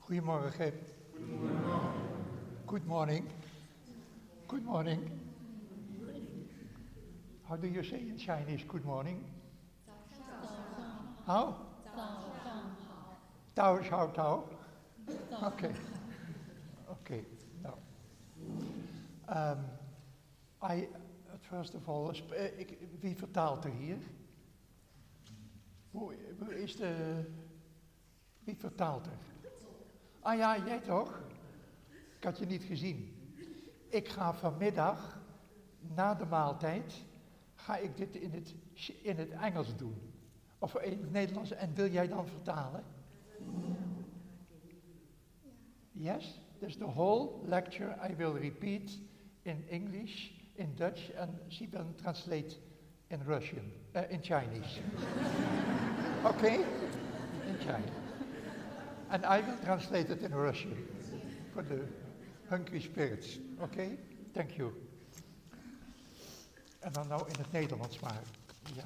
Goedemorgen. Good morning. Good morning. How do you say in Chinese good morning? How? 早上好. Okay. Okay. No. First of all, wie vertaalt er hier? Wie vertaalt er? Ah ja, jij toch? Ik had je niet gezien. Ik ga vanmiddag, na de maaltijd, ga ik dit in het Engels doen. Of in het Nederlands. En wil jij dan vertalen? Yes? Dus the whole lecture I will repeat in English, in Dutch, and she will translate in Russian, in Chinese. Okay? In Chinese. And I will translate it in Russian for the hungry spirits. Okay? Thank you. En dan nou in het Nederlands maar. Ja.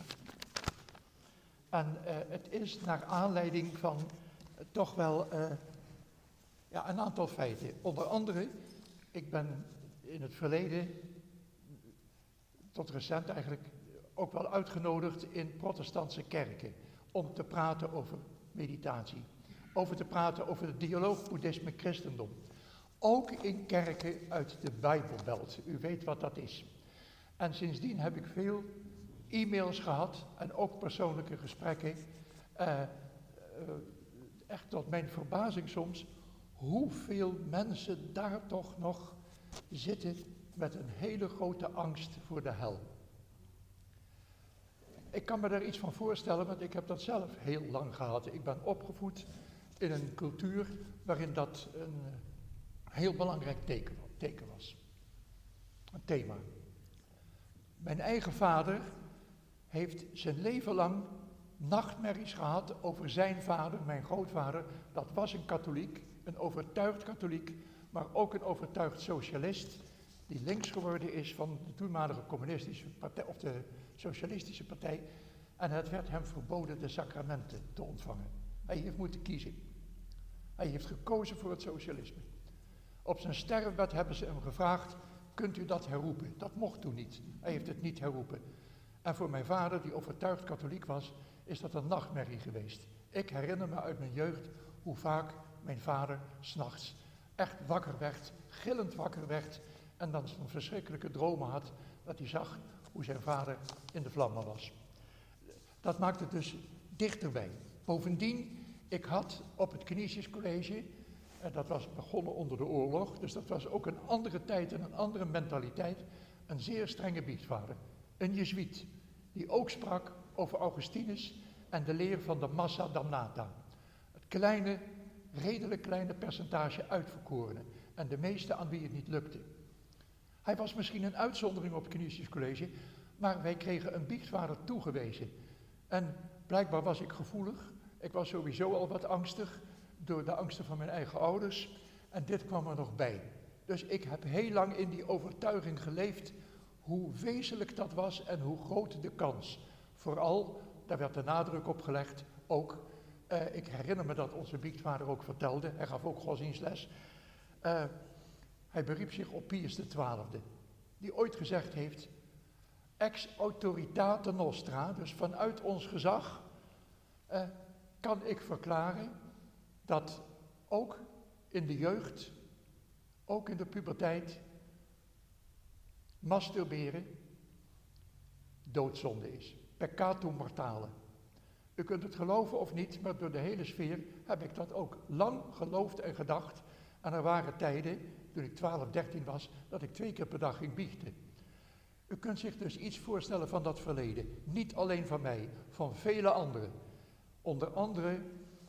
En het is naar aanleiding van toch wel een aantal feiten. Onder andere, ik ben in het verleden, tot recent eigenlijk, ook wel uitgenodigd in protestantse kerken om te praten over meditatie. Over te praten over het dialoog boeddhisme-christendom. Ook in kerken uit de Bijbelbelt. U weet wat dat is. En sindsdien heb ik veel e-mails gehad en ook persoonlijke gesprekken. Echt tot mijn verbazing soms, hoeveel mensen daar toch nog zitten met een hele grote angst voor de hel. Ik kan me daar iets van voorstellen, want ik heb dat zelf heel lang gehad. Ik ben opgevoed in een cultuur waarin dat een heel belangrijk teken was. Een thema. Mijn eigen vader heeft zijn leven lang nachtmerries gehad over zijn vader, mijn grootvader. Dat was een katholiek, een overtuigd katholiek, maar ook een overtuigd socialist, die links geworden is van de toenmalige communistische partij, of de socialistische partij. En het werd hem verboden de sacramenten te ontvangen. Hij heeft moeten kiezen. Hij heeft gekozen voor het socialisme. Op zijn sterfbed hebben ze hem gevraagd, kunt u dat herroepen? Dat mocht toen niet. Hij heeft het niet herroepen. En voor mijn vader, die overtuigd katholiek was, is dat een nachtmerrie geweest. Ik herinner me uit mijn jeugd hoe vaak mijn vader 's nachts echt wakker werd, gillend wakker werd, en dan zo'n verschrikkelijke dromen had, dat hij zag hoe zijn vader in de vlammen was. Dat maakt het dus dichterbij. Bovendien, ik had op het Canisius College, dat was begonnen onder de oorlog, dus dat was ook een andere tijd en een andere mentaliteit, een zeer strenge biechtvader. Een jezuïet, die ook sprak over Augustinus en de leer van de massa damnata. Het kleine, redelijk kleine percentage uitverkorenen en de meeste aan wie het niet lukte. Hij was misschien een uitzondering op het Canisius College, maar wij kregen een biechtvader toegewezen. En blijkbaar was ik gevoelig. Ik was sowieso al wat angstig door de angsten van mijn eigen ouders. En dit kwam er nog bij. Dus ik heb heel lang in die overtuiging geleefd hoe wezenlijk dat was en hoe groot de kans. Vooral, daar werd de nadruk op gelegd, ook, ik herinner me dat onze biechtvader ook vertelde, hij gaf ook godsdienstles. Hij beriep zich op Pius XII, die ooit gezegd heeft, ex autoritate nostra, dus vanuit ons gezag, kan ik verklaren dat ook in de jeugd, ook in de puberteit, masturberen doodzonde is. Peccatum mortale. U kunt het geloven of niet, maar door de hele sfeer heb ik dat ook lang geloofd en gedacht. En er waren tijden, toen ik 12, 13 was, dat ik 2 keer per dag ging biechten. U kunt zich dus iets voorstellen van dat verleden. Niet alleen van mij, van vele anderen. Onder andere,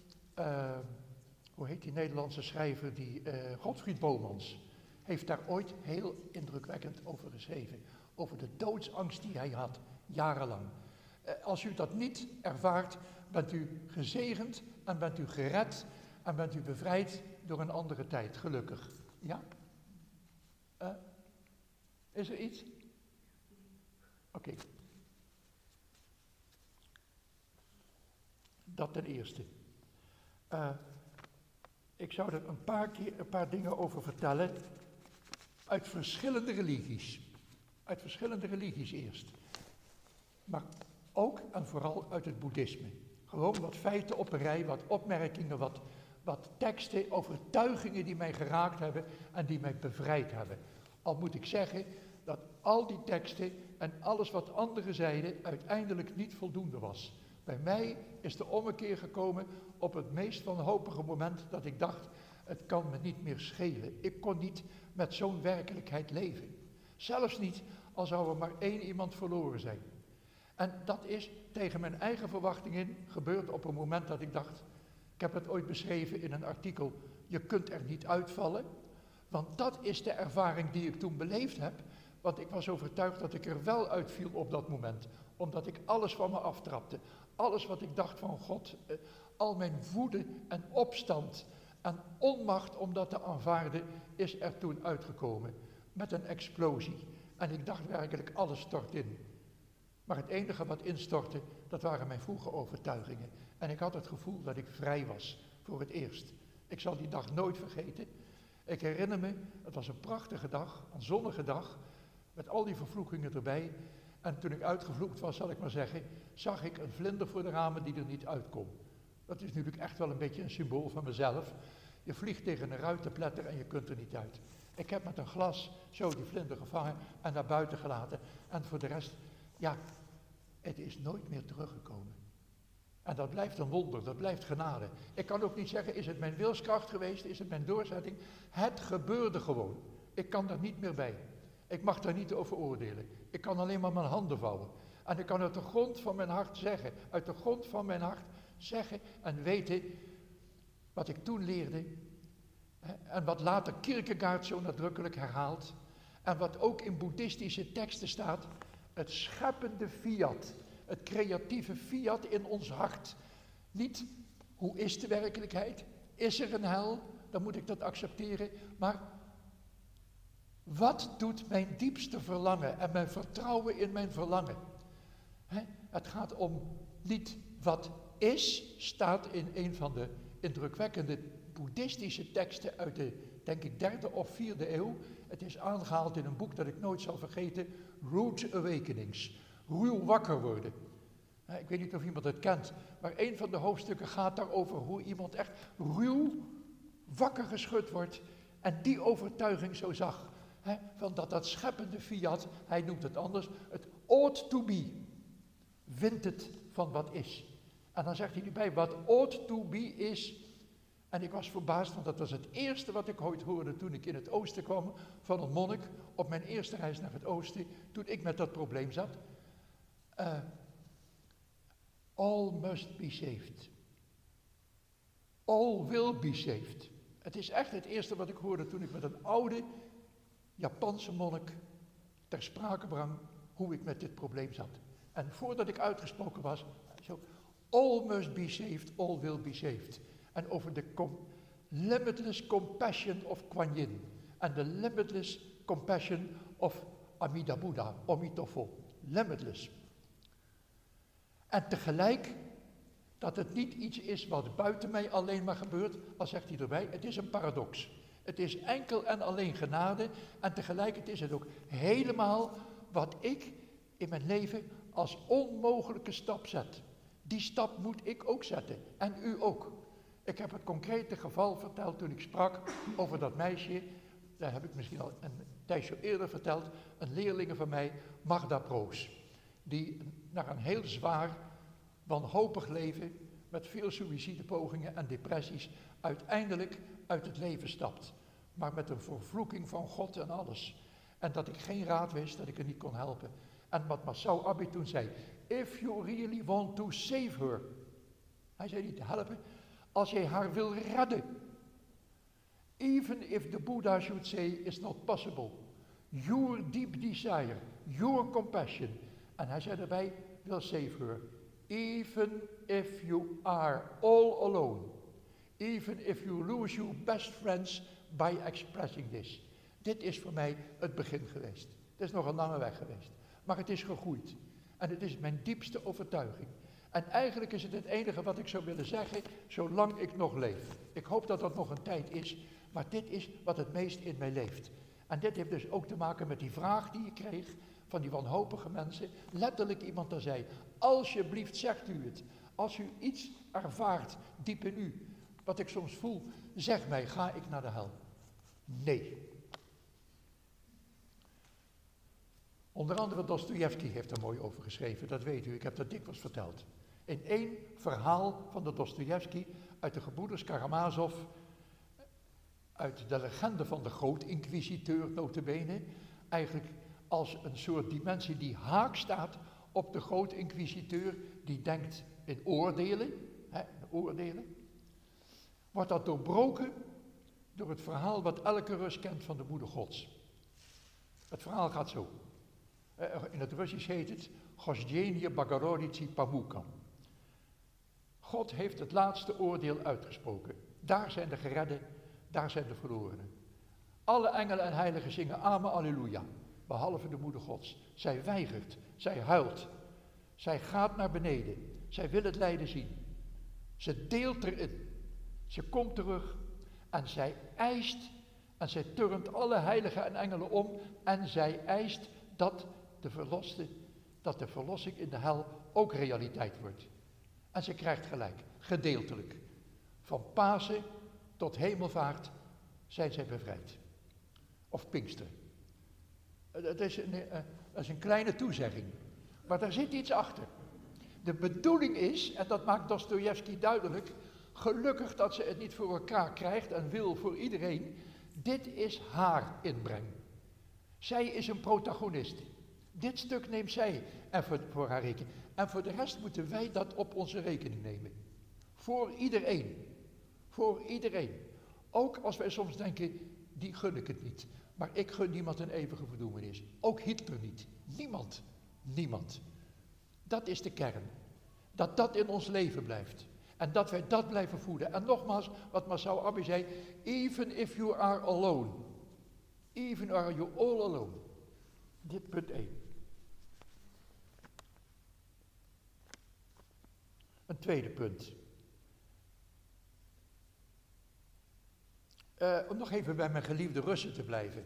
hoe heet die Nederlandse schrijver, Godfried Bomans, heeft daar ooit heel indrukwekkend over geschreven. Over de doodsangst die hij had, jarenlang. Als u dat niet ervaart, bent u gezegend en bent u gered en bent u bevrijd door een andere tijd, gelukkig. Ja? Is er iets? Oké. Dat ten eerste. ik zou er een paar dingen over vertellen uit verschillende religies. Uit verschillende religies eerst. Maar ook en vooral uit het boeddhisme. Gewoon wat feiten op een rij, wat opmerkingen, wat teksten, overtuigingen die mij geraakt hebben en die mij bevrijd hebben. Al moet ik zeggen dat al die teksten en alles wat anderen zeiden uiteindelijk niet voldoende was. Bij mij is de ommekeer gekomen op het meest wanhopige moment dat ik dacht, het kan me niet meer schelen. Ik kon niet met zo'n werkelijkheid leven. Zelfs niet al zou er maar één iemand verloren zijn. En dat is tegen mijn eigen verwachtingen gebeurd op een moment dat ik dacht, ik heb het ooit beschreven in een artikel, je kunt er niet uitvallen. Want dat is de ervaring die ik toen beleefd heb. Want ik was overtuigd dat ik er wel uitviel op dat moment. Omdat ik alles van me aftrapte. Alles wat ik dacht van God, al mijn woede en opstand en onmacht om dat te aanvaarden, is er toen uitgekomen. Met een explosie. En ik dacht werkelijk, alles stort in. Maar het enige wat instortte, dat waren mijn vroege overtuigingen. En ik had het gevoel dat ik vrij was, voor het eerst. Ik zal die dag nooit vergeten. Ik herinner me, het was een prachtige dag, een zonnige dag, met al die vervloekingen erbij. En toen ik uitgevloekt was, zal ik maar zeggen, zag ik een vlinder voor de ramen die er niet uitkom. Dat is natuurlijk echt wel een beetje een symbool van mezelf. Je vliegt tegen een ruitenpletter en je kunt er niet uit. Ik heb met een glas zo die vlinder gevangen en naar buiten gelaten. En voor de rest, ja, het is nooit meer teruggekomen. En dat blijft een wonder, dat blijft genade. Ik kan ook niet zeggen, is het mijn wilskracht geweest, is het mijn doorzetting? Het gebeurde gewoon. Ik kan daar niet meer bij. Ik mag daar niet over oordelen. Ik kan alleen maar mijn handen vouwen. En ik kan uit de grond van mijn hart zeggen, uit de grond van mijn hart zeggen en weten wat ik toen leerde. En wat later Kierkegaard zo nadrukkelijk herhaalt. En wat ook in boeddhistische teksten staat. Het scheppende fiat. Het creatieve fiat in ons hart. Niet, hoe is de werkelijkheid? Is er een hel? Dan moet ik dat accepteren. Maar wat doet mijn diepste verlangen en mijn vertrouwen in mijn verlangen? Het gaat om niet wat is, staat in een van de indrukwekkende boeddhistische teksten uit de, denk ik, 3e of 4e eeuw. Het is aangehaald in een boek dat ik nooit zal vergeten, Rude Awakenings, ruw wakker worden. Ik weet niet of iemand het kent, maar een van de hoofdstukken gaat daarover hoe iemand echt ruw wakker geschud wordt en die overtuiging zo zag. Van dat scheppende fiat, hij noemt het anders, het ought to be, wint het van wat is. En dan zegt hij erbij, wat ought to be is. En ik was verbaasd, want dat was het eerste wat ik ooit hoorde toen ik in het oosten kwam, van een monnik, op mijn eerste reis naar het oosten, toen ik met dat probleem zat. All must be saved. All will be saved. Het is echt het eerste wat ik hoorde toen ik met een oude Japanse monnik ter sprake brang hoe ik met dit probleem zat. En voordat ik uitgesproken was, zo, all must be saved, all will be saved. En over de limitless compassion of Kuan Yin. En de limitless compassion of Amida Buddha, Omitofo. Limitless. En tegelijk dat het niet iets is wat buiten mij alleen maar gebeurt, al zegt hij erbij, het is een paradox. Het is enkel en alleen genade en tegelijkertijd is het ook helemaal wat ik in mijn leven als onmogelijke stap zet. Die stap moet ik ook zetten en u ook. Ik heb het concrete geval verteld toen ik sprak over dat meisje, daar heb ik misschien al een tijdje eerder verteld, een leerlinge van mij, Magda Proos, die naar een heel zwaar, wanhopig leven, met veel suïcidepogingen en depressies, uiteindelijk uit het leven stapt. Maar met een vervloeking van God en alles. En dat ik geen raad wist, dat ik haar niet kon helpen. En wat Masao Abbe toen zei, if you really want to save her. Hij zei niet te helpen, als jij haar wil redden. Even if the Buddha should say it's not possible. Your deep desire, your compassion. En hij zei erbij, will save her. Even if you are all alone. Even if you lose your best friends by expressing this. Dit is voor mij het begin geweest. Het is nog een lange weg geweest. Maar het is gegroeid. En het is mijn diepste overtuiging. En eigenlijk is het enige wat ik zou willen zeggen, zolang ik nog leef. Ik hoop dat dat nog een tijd is, maar dit is wat het meest in mij leeft. En dit heeft dus ook te maken met die vraag die ik kreeg van die wanhopige mensen. Letterlijk iemand daar zei, alsjeblieft zegt u het. Als u iets ervaart diep in u, wat ik soms voel, zeg mij, ga ik naar de hel? Nee. Onder andere Dostojevski heeft er mooi over geschreven, dat weet u, ik heb dat dikwijls verteld. In één verhaal van de Dostojevski uit de gebroeders Karamazov, uit de legende van de Groot-Inquisiteur nota bene, eigenlijk als een soort dimensie die haak staat op de Groot-Inquisiteur, die denkt in oordelen, wordt dat doorbroken door het verhaal wat elke Rus kent van de moeder Gods. Het verhaal gaat zo. In het Russisch heet het Gosdjenje Bagorodici Pamuka. God heeft het laatste oordeel uitgesproken. Daar zijn de geredden, daar zijn de verlorenen. Alle engelen en heiligen zingen Amen, Alleluia, behalve de moeder Gods. Zij weigert, zij huilt, zij gaat naar beneden, zij wil het lijden zien. Ze deelt erin, ze komt terug en zij eist en zij turnt alle heiligen en engelen om en zij eist dat de verlossing in de hel ook realiteit wordt. En ze krijgt gelijk, gedeeltelijk. Van Pasen tot hemelvaart zijn zij bevrijd. Of Pinksteren. Dat is een kleine toezegging. Maar daar zit iets achter. De bedoeling is, en dat maakt Dostojevski duidelijk, gelukkig dat ze het niet voor elkaar krijgt en wil voor iedereen. Dit is haar inbreng. Zij is een protagonist. Dit stuk neemt zij voor haar rekening. En voor de rest moeten wij dat op onze rekening nemen. Voor iedereen. Voor iedereen. Ook als wij soms denken, die gun ik het niet. Maar ik gun niemand een eeuwige verdoemenis. Ook Hitler niet. Niemand. Niemand. Dat is de kern. Dat dat in ons leven blijft. En dat wij dat blijven voeden. En nogmaals, wat Marcel Abbey zei, even if you are alone. Even are you all alone. Dit punt 1. Een tweede punt. Om nog even bij mijn geliefde Russen te blijven.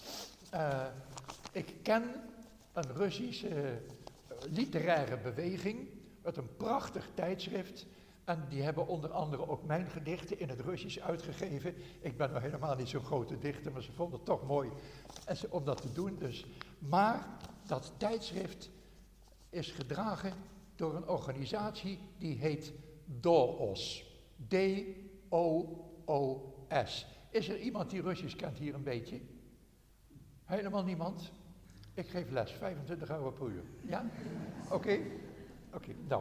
Ik ken een Russische literaire beweging met een prachtig tijdschrift. En die hebben onder andere ook mijn gedichten in het Russisch uitgegeven. Ik ben nog helemaal niet zo'n grote dichter, maar ze vonden het toch mooi om dat te doen. Dus. Maar dat tijdschrift is gedragen door een organisatie die heet DOOS. D-O-O-S. Is er iemand die Russisch kent hier een beetje? Helemaal niemand? Ik geef les, 25 euro per uur. Ja? Oké, nou.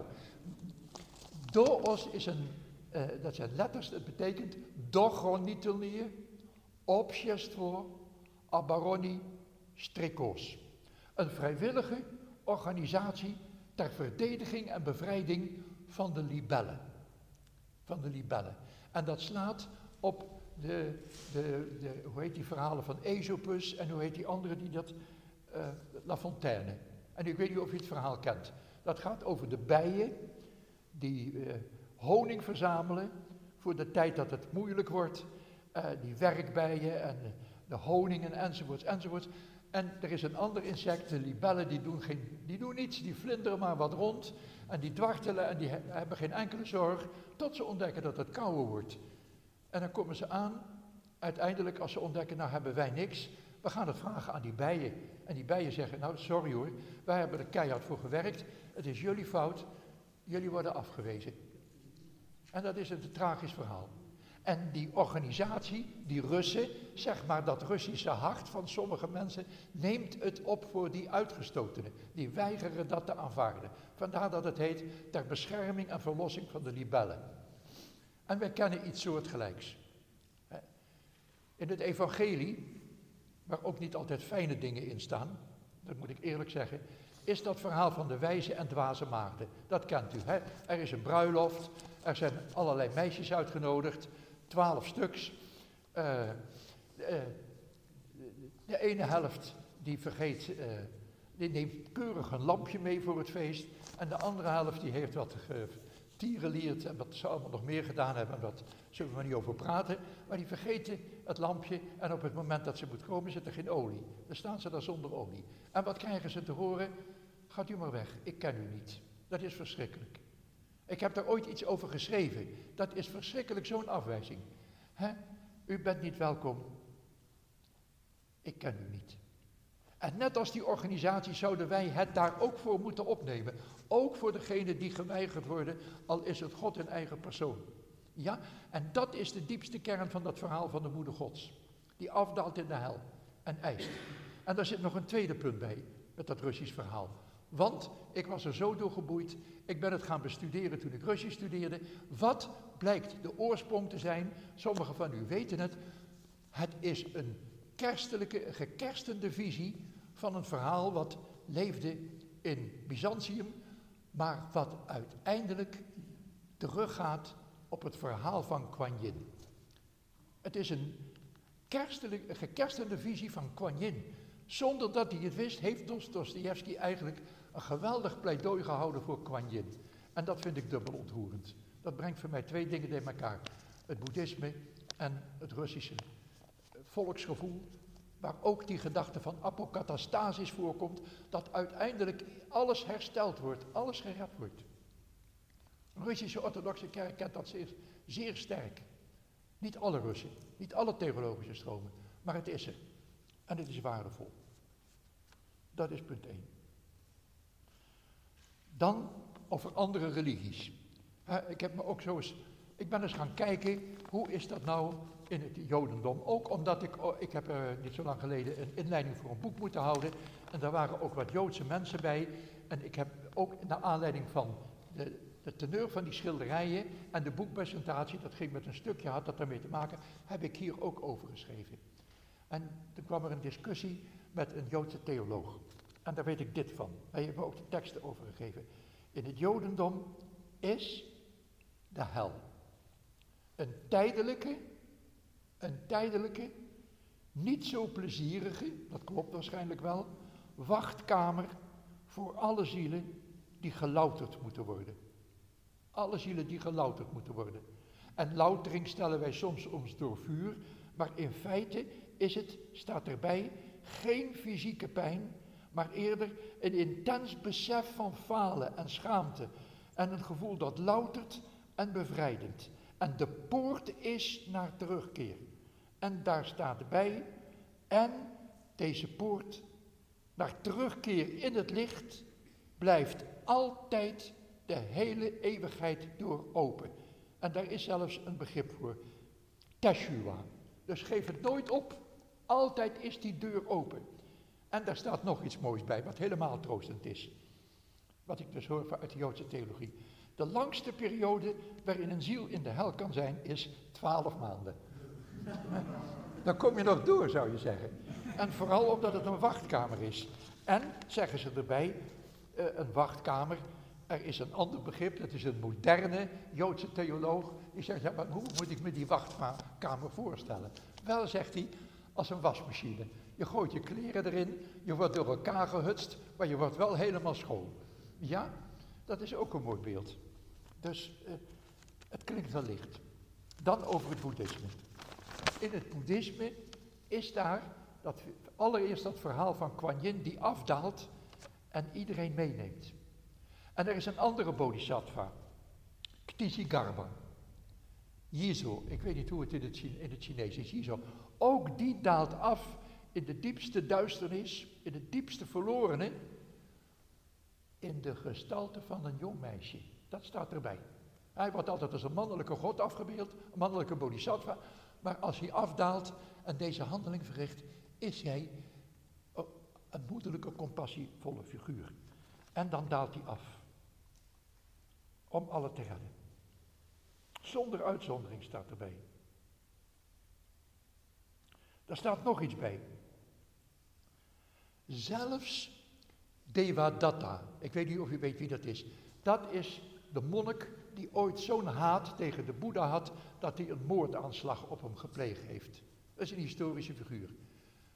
DOOS is dat zijn letters, het betekent Dogonitelnie, Общество Обороны Strikos. Een vrijwillige organisatie ter verdediging en bevrijding van de libellen. Van de libellen. En dat slaat op hoe heet die verhalen van Aesopus en hoe heet die andere die dat, La Fontaine. En ik weet niet of je het verhaal kent. Dat gaat over de bijen die honing verzamelen voor de tijd dat het moeilijk wordt. Die werkbijen en de honingen enzovoorts enzovoorts. En er is een ander insect, de libellen, die doen niets, die vlinderen maar wat rond. En die dwartelen en die hebben geen enkele zorg, tot ze ontdekken dat het kouder wordt. En dan komen ze aan, uiteindelijk als ze ontdekken, nou hebben wij niks. We gaan het vragen aan die bijen. En die bijen zeggen, nou sorry hoor, wij hebben er keihard voor gewerkt. Het is jullie fout, jullie worden afgewezen. En dat is een tragisch verhaal. En die organisatie, die Russen, zeg maar dat Russische hart van sommige mensen, neemt het op voor die uitgestotenen. Die weigeren dat te aanvaarden. Vandaar dat het heet ter bescherming en verlossing van de libellen. En wij kennen iets soortgelijks. In het evangelie, waar ook niet altijd fijne dingen in staan, dat moet ik eerlijk zeggen, is dat verhaal van de wijze en dwaze maagden. Dat kent u, hè? Er is een bruiloft, er zijn allerlei meisjes uitgenodigd, 12 stuks. De ene helft die vergeet Die neemt keurig een lampje mee voor het feest. En de andere helft die heeft wat tierenlierd en wat ze allemaal nog meer gedaan hebben. En dat zullen we maar niet over praten. Maar die vergeten het lampje en op het moment dat ze moet komen zit er geen olie. Dan staan ze daar zonder olie. En wat krijgen ze te horen? Gaat u maar weg, ik ken u niet. Dat is verschrikkelijk. Ik heb daar ooit iets over geschreven. Dat is verschrikkelijk, zo'n afwijzing. U bent niet welkom. Ik ken u niet. En net als die organisatie zouden wij het daar ook voor moeten opnemen. Ook voor degenen die geweigerd worden, al is het God in eigen persoon. Ja, en dat is de diepste kern van dat verhaal van de moeder Gods. Die afdaalt in de hel en eist. En daar zit nog een tweede punt bij, met dat Russisch verhaal. Want ik was er zo door geboeid, ik ben het gaan bestuderen toen ik Russisch studeerde. Wat blijkt de oorsprong te zijn? Sommigen van u weten het. Het is een gekerstende visie van een verhaal wat leefde in Byzantium, maar wat uiteindelijk teruggaat op het verhaal van Kuan Yin. Het is een gekerstende visie van Kuan Yin. Zonder dat hij het wist, heeft Dostojevski eigenlijk een geweldig pleidooi gehouden voor Kuan Yin. En dat vind ik dubbel ontroerend. Dat brengt voor mij twee dingen bij elkaar. Het boeddhisme en het Russische volksgevoel, waar ook die gedachte van apokatastasis voorkomt, dat uiteindelijk alles hersteld wordt, alles gered wordt. De Russische orthodoxe kerk kent dat zeer sterk. Niet alle Russen, niet alle theologische stromen, maar het is er. En het is waardevol. Dat is punt 1. Dan over andere religies. Ik ben eens gaan kijken, hoe is dat nou in het Jodendom? Ook omdat ik heb niet zo lang geleden een inleiding voor een boek moeten houden. En daar waren ook wat Joodse mensen bij. En ik heb ook naar aanleiding van de teneur van die schilderijen en de boekpresentatie, dat ging met een stukje, had dat daarmee te maken, heb ik hier ook over geschreven. En toen kwam er een discussie met een Joodse theoloog. En daar weet ik dit van. Hij heeft me ook de teksten over gegeven. In het Jodendom is de hel een tijdelijke, niet zo plezierige, dat klopt waarschijnlijk wel, wachtkamer voor alle zielen die gelouterd moeten worden. Alle zielen die gelouterd moeten worden. En loutering stellen wij soms ons door vuur, maar in feite staat erbij, geen fysieke pijn, maar eerder een intens besef van falen en schaamte en een gevoel dat loutert en bevrijdend. En de poort is naar terugkeer. En daar staat bij, en deze poort naar terugkeer in het licht blijft altijd de hele eeuwigheid door open. En daar is zelfs een begrip voor, teshua. Dus geef het nooit op, altijd is die deur open. En daar staat nog iets moois bij, wat helemaal troostend is. Wat ik dus hoor uit de Joodse theologie. De langste periode waarin een ziel in de hel kan zijn, is 12 maanden. Dan kom je nog door, zou je zeggen. En vooral omdat het een wachtkamer is. En, zeggen ze erbij, een wachtkamer, er is een ander begrip, dat is een moderne Joodse theoloog, die zegt, ja, maar hoe moet ik me die wachtkamer voorstellen? Wel, zegt hij, als een wasmachine. Je gooit je kleren erin, je wordt door elkaar gehutst, maar je wordt wel helemaal schoon. Ja, dat is ook een mooi beeld. Dus het klinkt wel licht. Dan over het boeddhisme. In het boeddhisme is daar allereerst dat verhaal van Kuan Yin die afdaalt en iedereen meeneemt. En er is een andere bodhisattva, Ktisigarba. Jizo, ik weet niet hoe het in het Chinees is, Jizo. Ook die daalt af in de diepste duisternis, in het diepste verlorene, in de gestalte van een jong meisje. Dat staat erbij. Hij wordt altijd als een mannelijke god afgebeeld, een mannelijke bodhisattva. Maar als hij afdaalt en deze handeling verricht, is hij een moederlijke, compassievolle figuur. En dan daalt hij af. Om alle te redden. Zonder uitzondering staat erbij. Daar staat nog iets bij. Zelfs Devadatta, ik weet niet of u weet wie dat is. Dat is de monnik die ooit zo'n haat tegen de Boeddha had, dat hij een moordaanslag op hem gepleegd heeft. Dat is een historische figuur.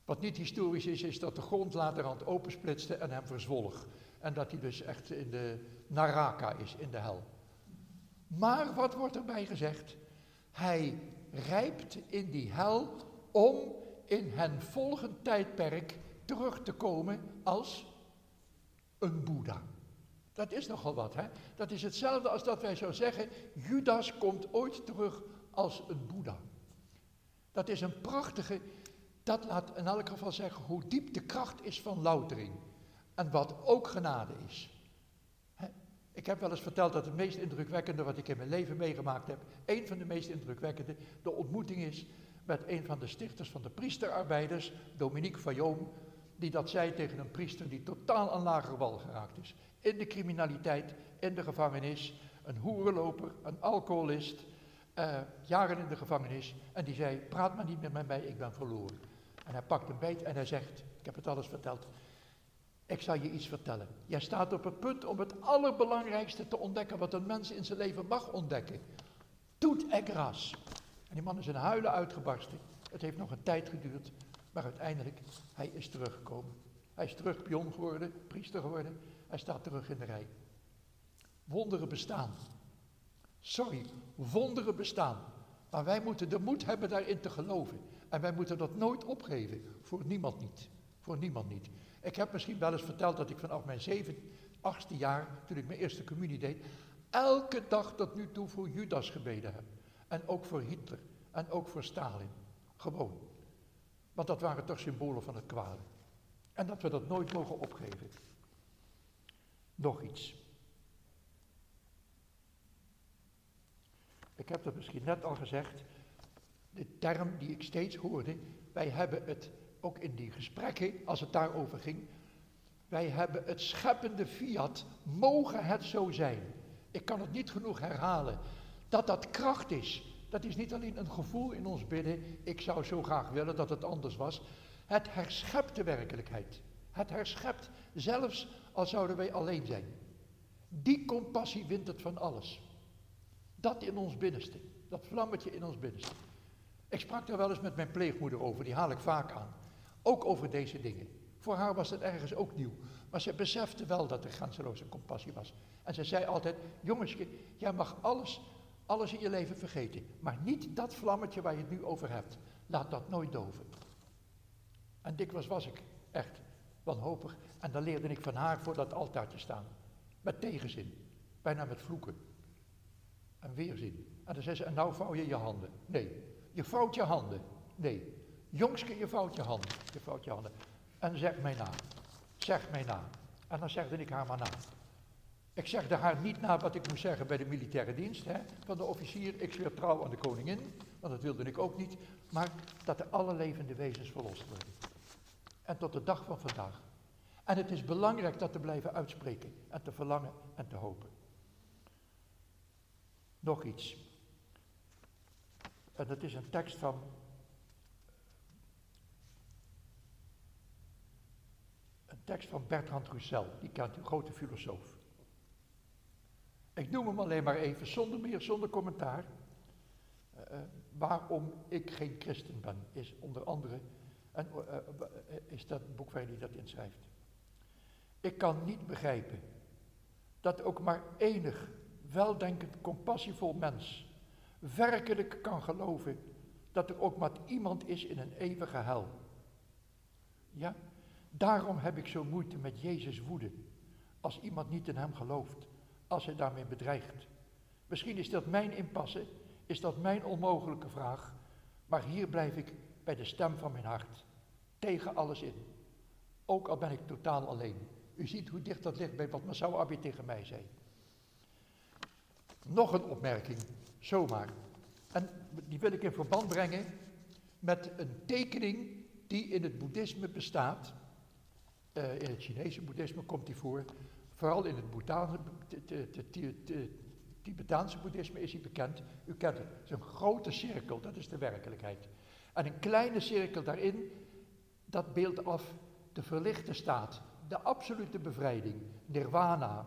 Wat niet historisch is dat de grond laterhand opensplitste en hem verzwolg. En dat hij dus echt in de Naraka is, in de hel. Maar wat wordt erbij gezegd? Hij rijpt in die hel om in hen volgend tijdperk terug te komen als een Boeddha. Dat is nogal wat, hè? Dat is hetzelfde als dat wij zouden zeggen, Judas komt ooit terug als een Boeddha. Dat is een prachtige, dat laat in elk geval zeggen hoe diep de kracht is van loutering. En wat ook genade is. Ik heb wel eens verteld dat het meest indrukwekkende wat ik in mijn leven meegemaakt heb, een van de meest indrukwekkende, de ontmoeting is met een van de stichters van de priesterarbeiders, Dominique Vailloom, die dat zei tegen een priester die totaal aan lager wal geraakt is. In de criminaliteit, in de gevangenis, een hoerenloper, een alcoholist, jaren in de gevangenis. En die zei, praat maar niet meer met mij, ik ben verloren. En hij pakt een beet en hij zegt, ik heb het alles verteld, ik zal je iets vertellen. Jij staat op het punt om het allerbelangrijkste te ontdekken wat een mens in zijn leven mag ontdekken. Tout est grâce. En die man is in huilen uitgebarsten. Het heeft nog een tijd geduurd, maar uiteindelijk, hij is teruggekomen. Hij is terug pion geworden, priester geworden. Hij staat terug in de rij. Wonderen bestaan. Wonderen bestaan. Maar wij moeten de moed hebben daarin te geloven. En wij moeten dat nooit opgeven. Voor niemand niet. Voor niemand niet. Ik heb misschien wel eens verteld dat ik vanaf mijn 8e jaar, toen ik mijn eerste communie deed, elke dag tot nu toe voor Judas gebeden heb. En ook voor Hitler. En ook voor Stalin. Gewoon. Want dat waren toch symbolen van het kwade. En dat we dat nooit mogen opgeven. Nog iets. Ik heb dat misschien net al gezegd. De term die ik steeds hoorde. Wij hebben het ook in die gesprekken, als het daarover ging. Wij hebben het scheppende fiat. Mogen het zo zijn. Ik kan het niet genoeg herhalen. Dat kracht is. Dat is niet alleen een gevoel in ons binnen. Ik zou zo graag willen dat het anders was. Het herschept de werkelijkheid. Het herschept, zelfs al zouden wij alleen zijn. Die compassie wint het van alles. Dat in ons binnenste. Dat vlammetje in ons binnenste. Ik sprak daar wel eens met mijn pleegmoeder over. Die haal ik vaak aan. Ook over deze dingen. Voor haar was het ergens ook nieuw. Maar ze besefte wel dat er grenzeloze compassie was. En ze zei altijd, jongensje, jij mag alles in je leven vergeten. Maar niet dat vlammetje waar je het nu over hebt. Laat dat nooit doven. En dikwijls was ik echt wanhopig. En dan leerde ik van haar voor dat altaar te staan. Met tegenzin. Bijna met vloeken. En weerzin. En dan zei ze, en nou vouw je je handen. Nee, je vouwt je handen. Nee, jongske, je vouwt je handen. Je vouwt je handen. En zeg mij na. Zeg mij na. En dan zegde ik haar maar na. Ik zegde haar niet na wat ik moest zeggen bij de militaire dienst, van de officier. Ik zweer trouw aan de koningin, want dat wilde ik ook niet. Maar dat er alle levende wezens verlost worden. En tot de dag van vandaag. En het is belangrijk dat te blijven uitspreken. En te verlangen en te hopen. Nog iets. En dat is een tekst van Bertrand Russell. Die kent u, grote filosoof. Ik noem hem alleen maar even, zonder commentaar. Waarom ik geen christen ben, is onder andere, is dat boek waar hij dat in schrijft. Ik kan niet begrijpen dat ook maar enig weldenkend, compassievol mens werkelijk kan geloven dat er ook maar iemand is in een eeuwige hel. Ja, daarom heb ik zo moeite met Jezus' woede, als iemand niet in hem gelooft, als hij daarmee bedreigt. Misschien is dat mijn impasse, is dat mijn onmogelijke vraag, maar hier blijf ik bij de stem van mijn hart, tegen alles in. Ook al ben ik totaal alleen. U ziet hoe dicht dat ligt bij wat Masao Abi tegen mij zei. Nog een opmerking, zomaar. En die wil ik in verband brengen met een tekening die in het boeddhisme bestaat. In het Chinese boeddhisme komt die voor. Vooral in het Tibetaanse boeddhisme is hij bekend. U kent het. Het is een grote cirkel, dat is de werkelijkheid. En een kleine cirkel daarin, dat beeldt af de verlichte staat. De absolute bevrijding. Nirvana.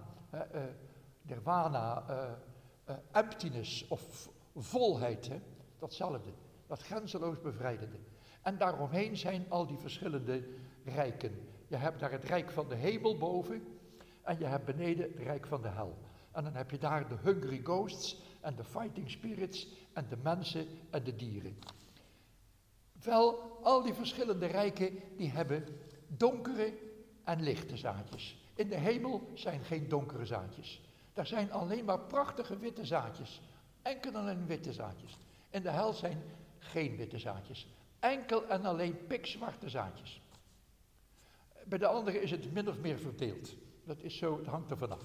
Emptiness of volheid. Datzelfde. Dat grenzeloos bevrijdende. En daaromheen zijn al die verschillende rijken. Je hebt daar het rijk van de hemel boven en je hebt beneden het rijk van de hel. En dan heb je daar de hungry ghosts en de fighting spirits en de mensen en de dieren. Wel, al die verschillende rijken die hebben donkere en lichte zaadjes. In de hemel zijn geen donkere zaadjes. Daar zijn alleen maar prachtige witte zaadjes. Enkel en alleen witte zaadjes. In de hel zijn geen witte zaadjes. Enkel en alleen pikzwarte zaadjes. Bij de andere is het min of meer verdeeld. Dat is zo, het hangt er vanaf.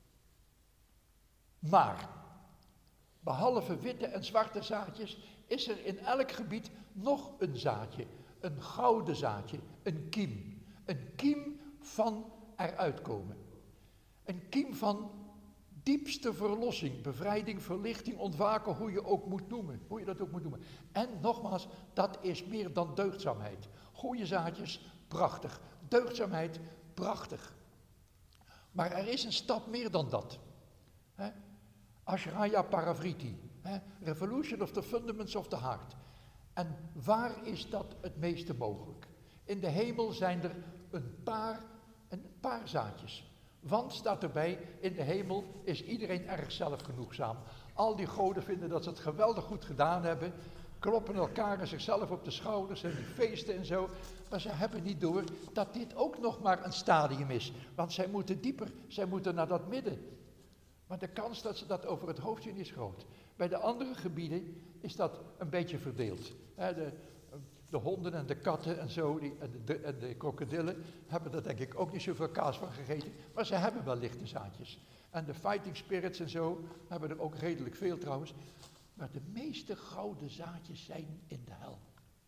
Maar, behalve witte en zwarte zaadjes, is er in elk gebied nog een zaadje. Een gouden zaadje, een kiem. Een kiem van eruit komen. Een kiem van diepste verlossing, bevrijding, verlichting, ontwaken, hoe je dat ook moet noemen. En nogmaals, dat is meer dan deugdzaamheid. Goeie zaadjes, prachtig. Deugdzaamheid, prachtig. Maar er is een stap meer dan dat. Ashraya Paravriti, Revolution of the Fundaments of the Heart. En waar is dat het meeste mogelijk? In de hemel zijn er een paar zaadjes. Want, staat erbij, in de hemel is iedereen erg zelfgenoegzaam. Al die goden vinden dat ze het geweldig goed gedaan hebben, kloppen elkaar en zichzelf op de schouders en die feesten en zo. Maar ze hebben niet door dat dit ook nog maar een stadium is. Want zij moeten dieper, zij moeten naar dat midden. Maar de kans dat ze dat over het hoofd zien is groot. Bij de andere gebieden is dat een beetje verdeeld. De honden en de katten en zo, en de krokodillen hebben er denk ik ook niet zoveel kaas van gegeten. Maar ze hebben wel lichte zaadjes. En de fighting spirits en zo hebben er ook redelijk veel trouwens. Maar de meeste gouden zaadjes zijn in de hel.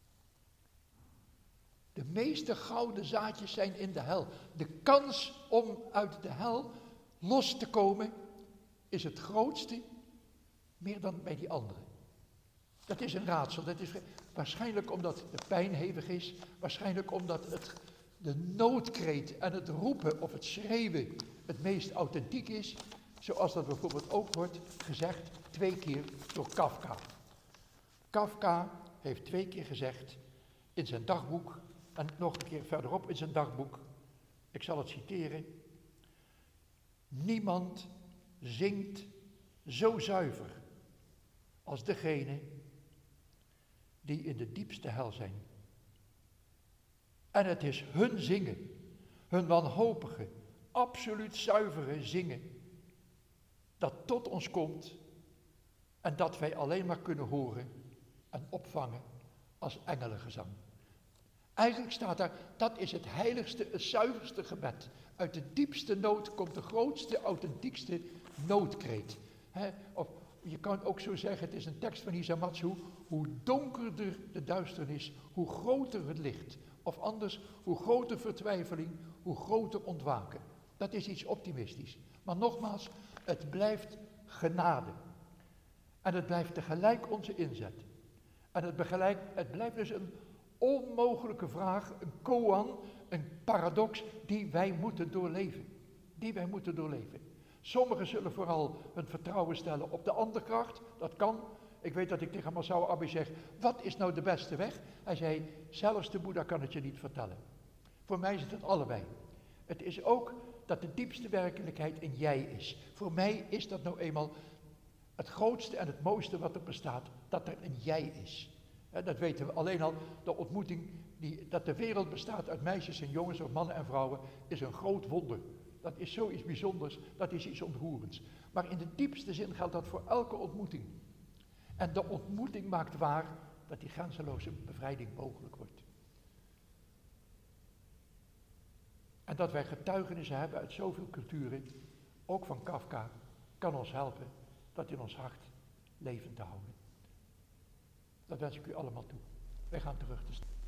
De meeste gouden zaadjes zijn in de hel. De kans om uit de hel los te komen is het grootste, meer dan bij die anderen. Dat is een raadsel. Dat is waarschijnlijk omdat de pijn hevig is. Waarschijnlijk omdat de noodkreet en het roepen of het schreeuwen het meest authentiek is. Zoals dat bijvoorbeeld ook wordt gezegd 2 keer door Kafka. Kafka heeft 2 keer gezegd in zijn dagboek en nog een keer verderop in zijn dagboek. Ik zal het citeren. Niemand zingt zo zuiver als degene die in de diepste hel zijn. En het is hun zingen, hun wanhopige, absoluut zuivere zingen, dat tot ons komt en dat wij alleen maar kunnen horen en opvangen als engelengezang. Eigenlijk staat daar, dat is het heiligste, het zuiverste gebed. Uit de diepste nood komt de grootste, authentiekste noodkreet. Of je kan ook zo zeggen, het is een tekst van Hisamatsu, hoe donkerder de duisternis, hoe groter het licht. Of anders, hoe groter vertwijfeling, hoe groter ontwaken. Dat is iets optimistisch. Maar nogmaals, het blijft genade. En het blijft tegelijk onze inzet. En het blijft dus een onmogelijke vraag, een koan, een paradox die wij moeten doorleven. Die wij moeten doorleven. Sommigen zullen vooral hun vertrouwen stellen op de anderkracht, dat kan. Ik weet dat ik tegen Masao Abe zeg, wat is nou de beste weg? Hij zei, zelfs de Boeddha kan het je niet vertellen. Voor mij is het allebei. Het is ook dat de diepste werkelijkheid een jij is. Voor mij is dat nou eenmaal het grootste en het mooiste wat er bestaat, dat er een jij is. Dat weten we alleen al, de ontmoeting, dat de wereld bestaat uit meisjes en jongens of mannen en vrouwen, is een groot wonder. Dat is zoiets bijzonders, dat is iets ontroerends. Maar in de diepste zin geldt dat voor elke ontmoeting. En de ontmoeting maakt waar dat die grenzeloze bevrijding mogelijk wordt. En dat wij getuigenissen hebben uit zoveel culturen, ook van Kafka, kan ons helpen dat in ons hart levend te houden. Dat wens ik u allemaal toe. Wij gaan terug te staan.